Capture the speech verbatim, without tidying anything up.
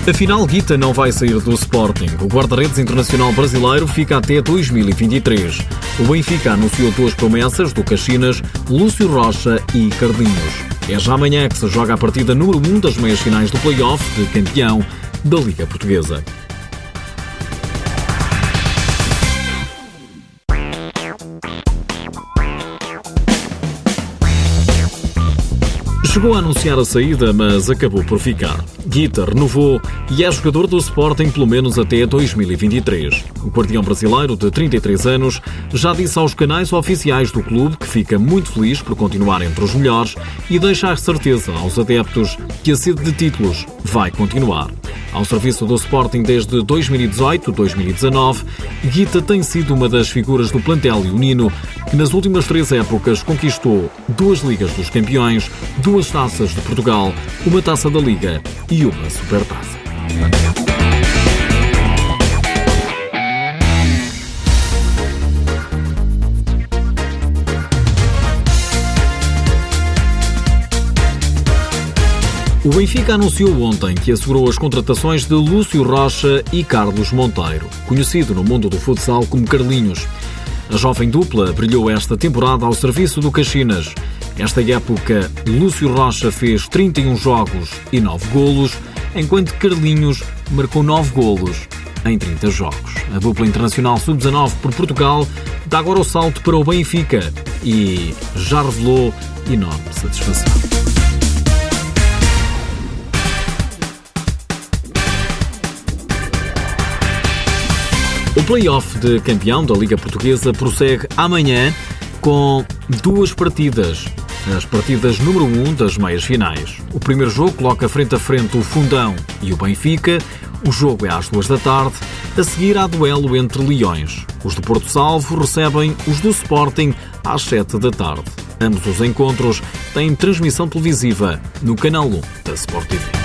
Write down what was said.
Afinal, Guita não vai sair do Sporting. O guarda-redes internacional brasileiro fica até dois mil e vinte e três. O Benfica anunciou duas promessas do Caxinas, Lúcio Rocha e Carlinhos. É já amanhã que se joga a partida número um das meias-finais do play-off de campeão da Liga Portuguesa. Chegou a anunciar a saída, mas acabou por ficar. Guita renovou e é jogador do Sporting pelo menos até dois mil e vinte e três. O guardião brasileiro, de trinta e três anos, já disse aos canais oficiais do clube que fica muito feliz por continuar entre os melhores e deixa a certeza aos adeptos que a sede de títulos vai continuar. Ao serviço do Sporting desde dois mil e dezoito a dois mil e dezanove, Guita tem sido uma das figuras do plantel leonino que nas últimas três épocas conquistou duas Ligas dos Campeões, duas Taças de Portugal, uma Taça da Liga e uma Supertaça. O Benfica anunciou ontem que assegurou as contratações de Lúcio Rocha e Carlos Monteiro, conhecido no mundo do futsal como Carlinhos. A jovem dupla brilhou esta temporada ao serviço do Caxinas. Esta época, Lúcio Rocha fez trinta e um jogos e nove golos, enquanto Carlinhos marcou nove golos em trinta jogos. A dupla internacional sub dezanove por Portugal dá agora o salto para o Benfica e já revelou enorme satisfação. O play-off de campeão da Liga Portuguesa prossegue amanhã com duas partidas. As partidas número um das meias-finais. O primeiro jogo coloca frente a frente o Fundão e o Benfica. O jogo é às duas da tarde. A seguir há duelo entre leões. Os do Porto Salvo recebem os do Sporting às sete da tarde. Ambos os encontros têm transmissão televisiva no canal um da Sport T V.